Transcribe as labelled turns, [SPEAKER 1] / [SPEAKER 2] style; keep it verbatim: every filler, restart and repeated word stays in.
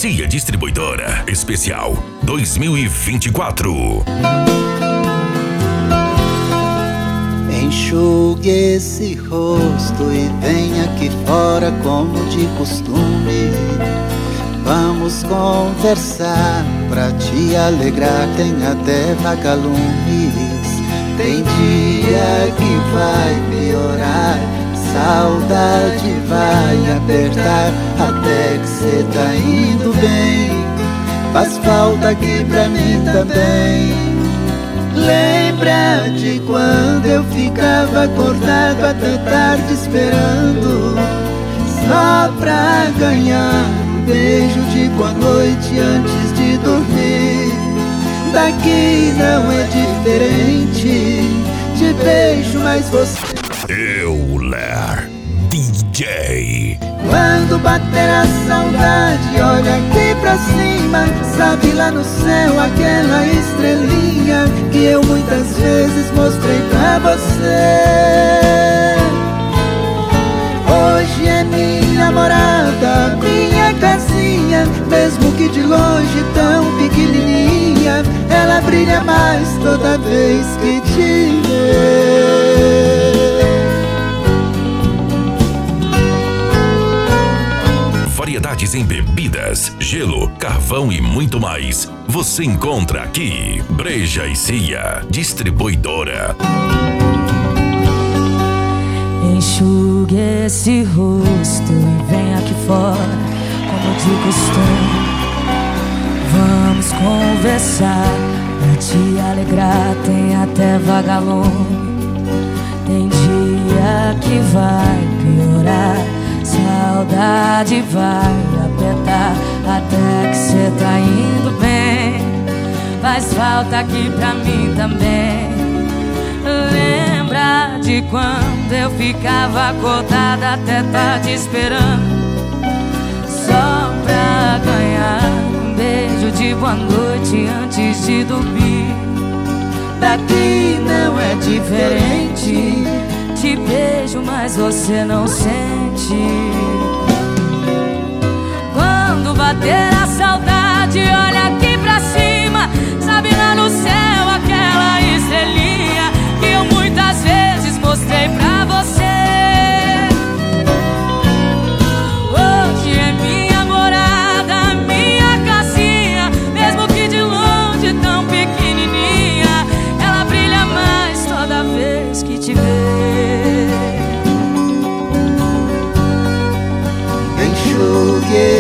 [SPEAKER 1] Cia Distribuidora Especial dois mil e vinte e quatro.
[SPEAKER 2] Enxugue esse rosto e venha aqui fora como de costume. Vamos conversar pra te alegrar, tem até vagalumes. Tem dia que vai piorar, saudade vai apertar, até que cê tá indo bem. Faz falta aqui pra mim também. Lembra de quando eu ficava acordado até tarde esperando, só pra ganhar um beijo de boa noite antes de dormir. Daqui não é diferente, te beijo, mas você...
[SPEAKER 1] Euler D J.
[SPEAKER 2] Quando bater a saudade, olha aqui pra cima, sabe lá no céu aquela estrelinha que eu muitas vezes mostrei pra você. Hoje é minha morada, minha casinha, mesmo que de longe tão pequenininha, ela brilha mais toda vez que te vê.
[SPEAKER 1] Variedades em bebidas, gelo, carvão e muito mais. Você encontra aqui. Breja e Cia Distribuidora.
[SPEAKER 3] Enxugue esse rosto e vem aqui fora, como de costume. Vamos conversar, pra te alegrar, tem até vagalume. Tem dia que vai piorar, saudade vai apertar, até que cê tá indo bem. Faz falta aqui pra mim também. Lembra de quando eu ficava acordada até tarde esperando, só pra ganhar um beijo de boa noite antes de dormir. Daqui não é diferente, te beijo, mas você não sente. Quando bater a saudade, olha aqui pra cima, sabe lá no céu aquela estrelinha que eu muitas vezes mostrei pra você. Hoje é minha morada, minha casinha, mesmo que de longe tão pequenininha, ela brilha mais toda vez que te vê.
[SPEAKER 2] Enxugue